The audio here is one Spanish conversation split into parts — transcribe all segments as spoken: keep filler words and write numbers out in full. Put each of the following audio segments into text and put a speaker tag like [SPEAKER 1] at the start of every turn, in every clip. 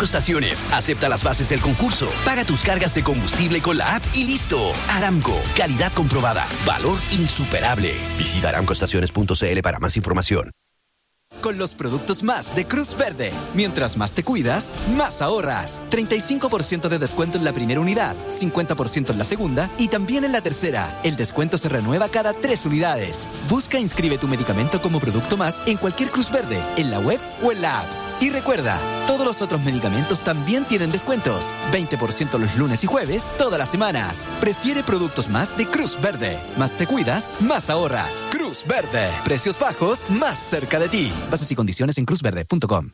[SPEAKER 1] Aramco Estaciones acepta las bases del concurso. Paga tus cargas de combustible con la app y listo. Aramco, calidad comprobada, valor insuperable. Visita aramco estaciones punto c l para más información.
[SPEAKER 2] Con los productos más de Cruz Verde. Mientras más te cuidas, más ahorras. treinta y cinco por ciento de descuento en la primera unidad, cincuenta por ciento en la segunda y también en la tercera. El descuento se renueva cada tres unidades. Busca e inscribe tu medicamento como producto más en cualquier Cruz Verde, en la web o en la app. Y recuerda, todos los otros medicamentos también tienen descuentos. veinte por ciento los lunes y jueves, todas las semanas. Prefiere productos más de Cruz Verde. Más te cuidas, más ahorras. Cruz Verde. Precios bajos, más cerca de ti. Bases y condiciones en cruz verde punto com.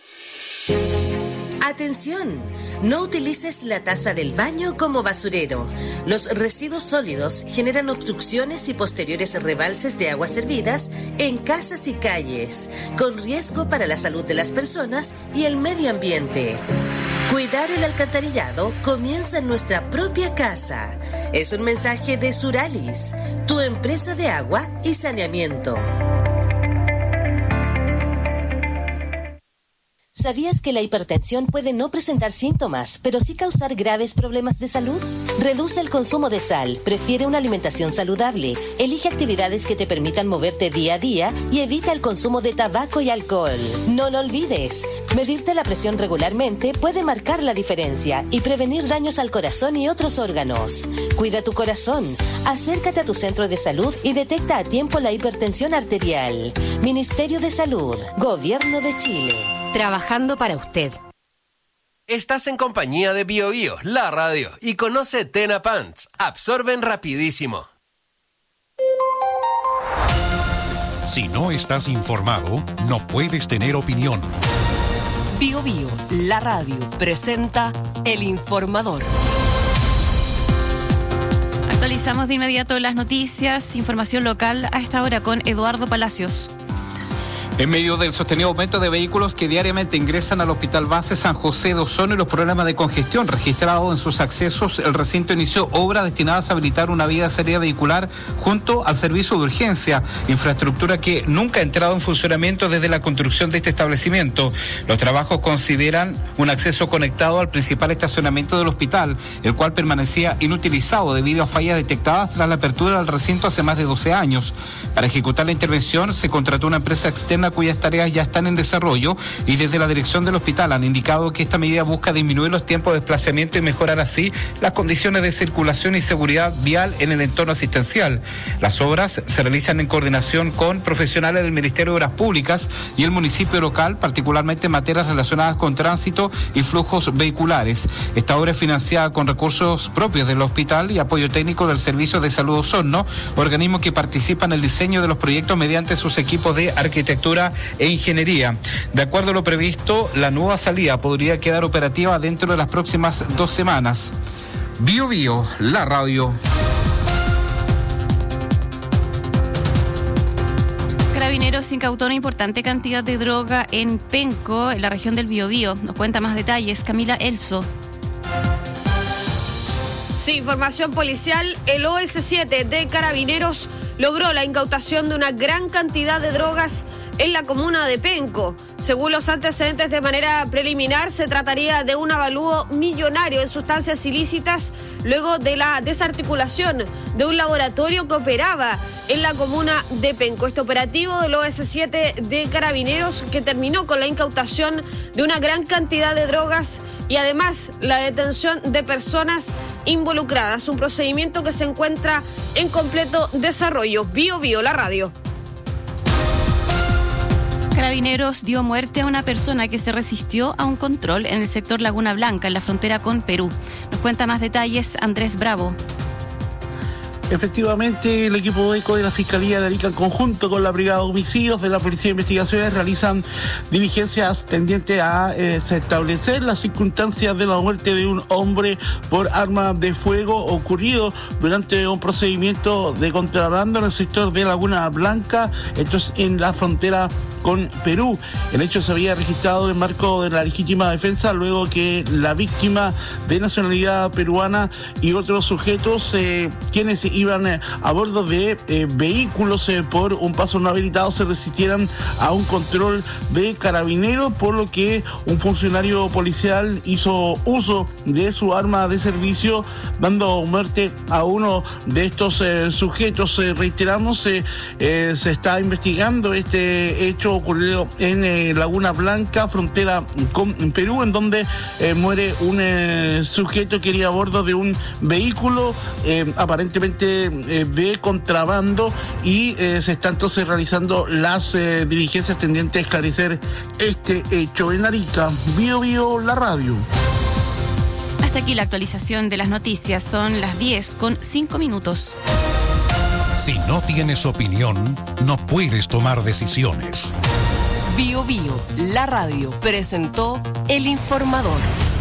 [SPEAKER 3] Atención, no utilices la taza del baño como basurero. Los residuos sólidos generan obstrucciones y posteriores rebalses de aguas servidas en casas y calles, con riesgo para la salud de las personas y el medio ambiente. Cuidar el alcantarillado comienza en nuestra propia casa. Es un mensaje de Suralis, tu empresa de agua y saneamiento. ¿Sabías que la hipertensión puede no presentar síntomas, pero sí causar graves problemas de salud? Reduce el consumo de sal, prefiere una alimentación saludable, elige actividades que te permitan moverte día a día y evita el consumo de tabaco y alcohol. No lo olvides, medirte la presión regularmente puede marcar la diferencia y prevenir daños al corazón y otros órganos. Cuida tu corazón, acércate a tu centro de salud y detecta a tiempo la hipertensión arterial. Ministerio de Salud, Gobierno de Chile.
[SPEAKER 4] Trabajando para usted.
[SPEAKER 5] Estás en compañía de Bio Bio, la radio, y conoce Tena Pants. Absorben rapidísimo.
[SPEAKER 6] Si no estás informado, no puedes tener opinión.
[SPEAKER 4] Bio Bio, la radio, presenta El Informador.
[SPEAKER 7] Actualizamos de inmediato las noticias, información local a esta hora con Eduardo Palacios.
[SPEAKER 8] En medio del sostenido aumento de vehículos que diariamente ingresan al Hospital Base San José de Osorno y los problemas de congestión registrados en sus accesos, el recinto inició obras destinadas a habilitar una vía de salida vehicular junto al servicio de urgencia, infraestructura que nunca ha entrado en funcionamiento desde la construcción de este establecimiento. Los trabajos consideran un acceso conectado al principal estacionamiento del hospital, el cual permanecía inutilizado debido a fallas detectadas tras la apertura del recinto hace más de doce años. Para ejecutar la intervención se contrató una empresa externa cuyas tareas ya están en desarrollo y desde la dirección del hospital han indicado que esta medida busca disminuir los tiempos de desplazamiento y mejorar así las condiciones de circulación y seguridad vial en el entorno asistencial. Las obras se realizan en coordinación con profesionales del Ministerio de Obras Públicas y el municipio local, particularmente en materias relacionadas con tránsito y flujos vehiculares. Esta obra es financiada con recursos propios del hospital y apoyo técnico del Servicio de Salud Osorno, organismo que participa en el diseño de los proyectos mediante sus equipos de arquitectura e ingeniería. De acuerdo a lo previsto, la nueva salida podría quedar operativa dentro de las próximas dos semanas. Bio Bio, la radio.
[SPEAKER 7] Carabineros incautó una importante cantidad de droga en Penco, en la región del Biobío. Nos cuenta más detalles Camila Elso.
[SPEAKER 9] Sí, información policial. El O S siete de Carabineros logró la incautación de una gran cantidad de drogas en la comuna de Penco. Según los antecedentes de manera preliminar, se trataría de un avalúo millonario de sustancias ilícitas luego de la desarticulación de un laboratorio que operaba en la comuna de Penco. Este operativo del O S siete de Carabineros que terminó con la incautación de una gran cantidad de drogas y además la detención de personas involucradas. Un procedimiento que se encuentra en completo desarrollo. Bio Bio, la radio.
[SPEAKER 7] Carabineros dio muerte a una persona que se resistió a un control en el sector Laguna Blanca, en la frontera con Perú. Nos cuenta más detalles Andrés Bravo.
[SPEAKER 10] Efectivamente, el equipo ECO de la Fiscalía de Arica, en conjunto con la Brigada de Homicidios de la Policía de Investigaciones, realizan diligencias tendientes a eh, establecer las circunstancias de la muerte de un hombre por arma de fuego ocurrido durante un procedimiento de contrabando en el sector de Laguna Blanca, esto es en la frontera con Perú. El hecho se había registrado en el marco de la legítima defensa luego que la víctima de nacionalidad peruana y otros sujetos eh, quienes iban iban eh, a bordo de eh, vehículos eh, por un paso no habilitado se resistieran a un control de carabineros, por lo que un funcionario policial hizo uso de su arma de servicio, dando muerte a uno de estos eh, sujetos. Eh, reiteramos, eh, eh, se está investigando este hecho ocurrido en eh, Laguna Blanca, frontera con Perú, en donde eh, muere un eh, sujeto que iría a bordo de un vehículo eh, aparentemente eh, de contrabando, y eh, se están entonces realizando las eh, diligencias tendientes a esclarecer este hecho. En Arica, Bio Bio, la radio.
[SPEAKER 7] Hasta aquí la actualización de las noticias. Son las diez con cinco minutos.
[SPEAKER 6] Si no tienes opinión, no puedes tomar decisiones.
[SPEAKER 4] Bio Bio, la radio, presentó El Informador.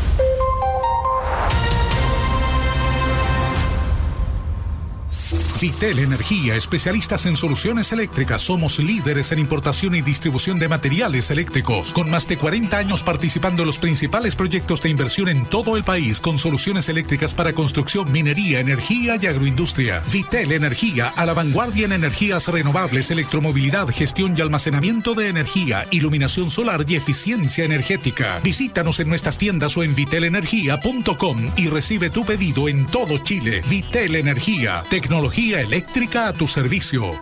[SPEAKER 11] Vitel Energía, especialistas en soluciones eléctricas. Somos líderes en importación y distribución de materiales eléctricos, con más de cuarenta años participando en los principales proyectos de inversión en todo el país, con soluciones eléctricas para construcción, minería, energía y agroindustria. Vitel Energía, a la vanguardia en energías renovables, electromovilidad, gestión y almacenamiento de energía, iluminación solar y eficiencia energética. Visítanos en nuestras tiendas o en vitel energía punto com y recibe tu pedido en todo Chile. Vitel Energía, tecnología eléctrica a tu servicio.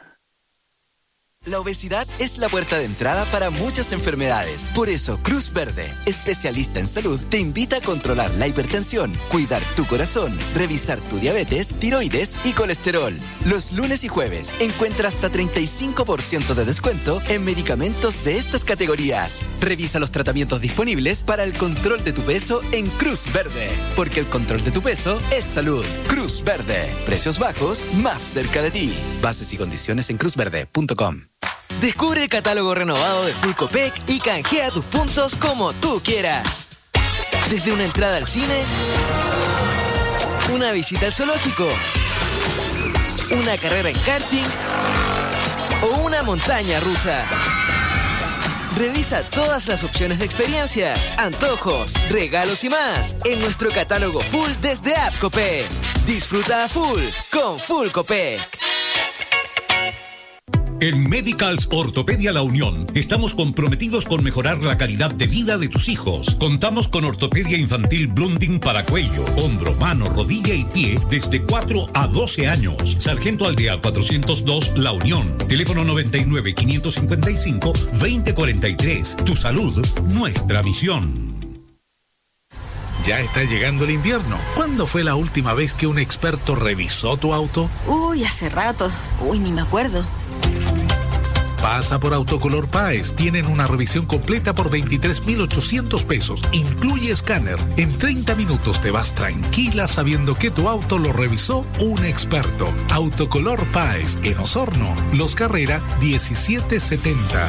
[SPEAKER 2] La obesidad es la puerta de entrada para muchas enfermedades. Por eso, Cruz Verde, especialista en salud, te invita a controlar la hipertensión, cuidar tu corazón, revisar tu diabetes, tiroides y colesterol. Los lunes y jueves encuentra hasta treinta y cinco por ciento de descuento en medicamentos de estas categorías. Revisa los tratamientos disponibles para el control de tu peso en Cruz Verde, porque el control de tu peso es salud. Cruz Verde, precios bajos más cerca de ti. Bases y condiciones en cruz verde punto com. Descubre el catálogo renovado de Full Copec y canjea tus puntos como tú quieras. Desde una entrada al cine, una visita al zoológico, una carrera en karting o una montaña rusa. Revisa todas las opciones de experiencias, antojos, regalos y más en nuestro catálogo Full desde App Copec. Disfruta a full con Full Copec.
[SPEAKER 11] En Medicals Ortopedia La Unión estamos comprometidos con mejorar la calidad de vida de tus hijos. Contamos con ortopedia infantil Blunding para cuello, hombro, mano, rodilla y pie desde cuatro a doce años. Sargento Aldea cuatrocientos dos La Unión. Teléfono noventa y nueve, quinientos cincuenta y cinco, veinte cuarenta y tres. Tu salud, nuestra misión.
[SPEAKER 12] Ya está llegando el invierno. ¿Cuándo fue la última vez que un experto revisó tu auto?
[SPEAKER 13] Uy, hace rato. Uy, ni me acuerdo.
[SPEAKER 12] Pasa por Autocolor Páez. Tienen una revisión completa por veintitrés mil ochocientos pesos. Incluye escáner. En treinta minutos te vas tranquila sabiendo que tu auto lo revisó un experto. Autocolor Páez, en Osorno. Los Carrera diecisiete setenta.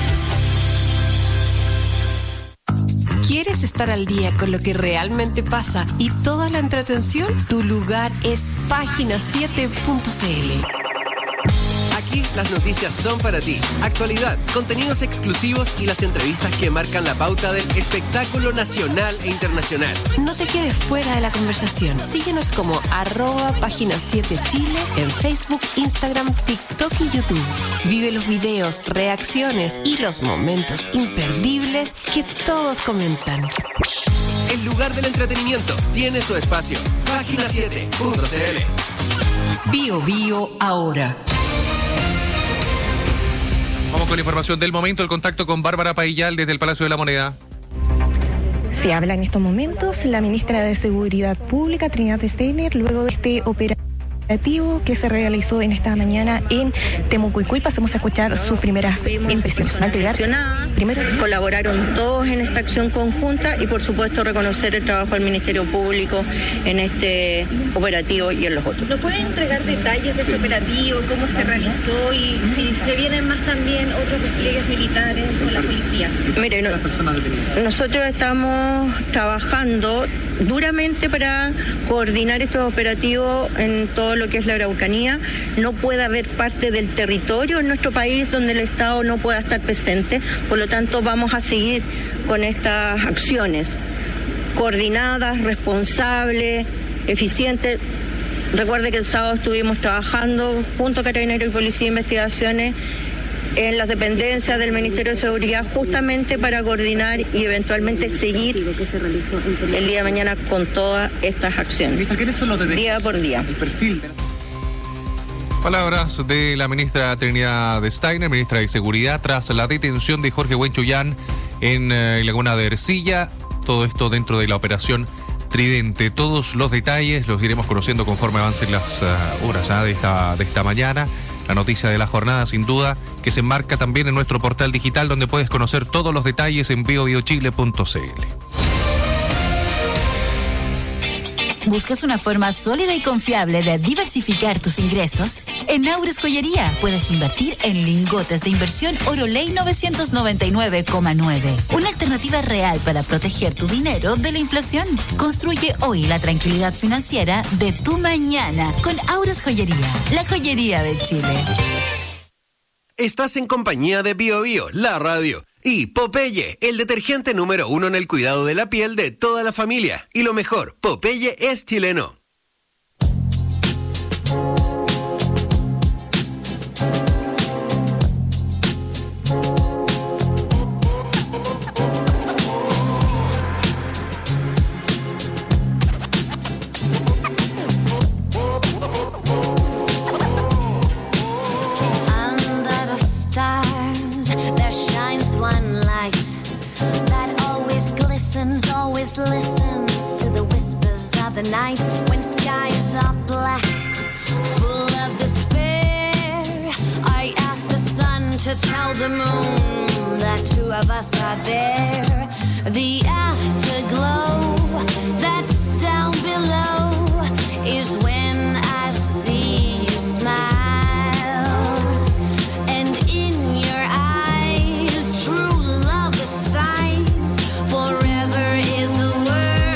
[SPEAKER 4] ¿Quieres estar al día con lo que realmente pasa y toda la entretención? Tu lugar es página siete punto c l.
[SPEAKER 5] Aquí las noticias son para ti. Actualidad, contenidos exclusivos y las entrevistas que marcan la pauta del espectáculo nacional e internacional.
[SPEAKER 4] No te quedes fuera de la conversación. Síguenos como arroba página siete Chile en Facebook, Instagram, TikTok y YouTube. Vive los videos, reacciones y los momentos imperdibles que todos comentan.
[SPEAKER 5] El lugar del entretenimiento tiene su espacio. página siete punto c l.
[SPEAKER 4] Bio Bio ahora.
[SPEAKER 14] Vamos con la información del momento, el contacto con Bárbara Paillal desde el Palacio de la Moneda.
[SPEAKER 15] Se habla en estos momentos la ministra de Seguridad Pública, Trinidad Steiner, luego de este operativo que se realizó en esta mañana en Temucuicui. Pasemos a escuchar sus primeras impresiones. Va a entregar primero.
[SPEAKER 16] Colaboraron todos en esta acción conjunta y por supuesto reconocer el trabajo del Ministerio Público en este operativo y en los otros.
[SPEAKER 17] ¿Nos pueden entregar detalles de este operativo, cómo se realizó y si se vienen más también otros despliegues militares con las policías?
[SPEAKER 16] Mire, no, nosotros estamos trabajando duramente para coordinar estos operativos en todo lo que es la Araucanía. No puede haber parte del territorio en nuestro país donde el Estado no pueda estar presente, por lo tanto vamos a seguir con estas acciones coordinadas, responsables, eficientes, Recuerde que el sábado estuvimos trabajando junto a Carabineros y Policía de Investigaciones en las dependencias del Ministerio de Seguridad justamente para coordinar y eventualmente seguir el día de mañana con todas estas acciones, día por día.
[SPEAKER 14] Palabras de la ministra Trinidad Steiner, ministra de Seguridad, tras la detención de Jorge Huenchullán en eh, Laguna de Ercilla. Todo esto dentro de la operación Tridente. Todos los detalles los iremos conociendo conforme avancen las uh, horas ¿eh? de, esta, de esta mañana. La noticia de la jornada, sin duda, que se enmarca también en nuestro portal digital, donde puedes conocer todos los detalles en bio bio chile punto c l.
[SPEAKER 18] ¿Buscas una forma sólida y confiable de diversificar tus ingresos? En Aures Joyería puedes invertir en lingotes de inversión Oroley novecientos noventa y nueve coma nueve. Una alternativa real para proteger tu dinero de la inflación. Construye hoy la tranquilidad financiera de tu mañana con Aures Joyería, la joyería de Chile.
[SPEAKER 5] Estás en compañía de Bio Bio, la radio. Y Popeye, el detergente número uno en el cuidado de la piel de toda la familia. Y lo mejor, Popeye es chileno.
[SPEAKER 19] Always listens to the whispers of the night when skies are black, full of despair. I ask the sun to tell the moon that two of us are there. The afterglow that's down below is when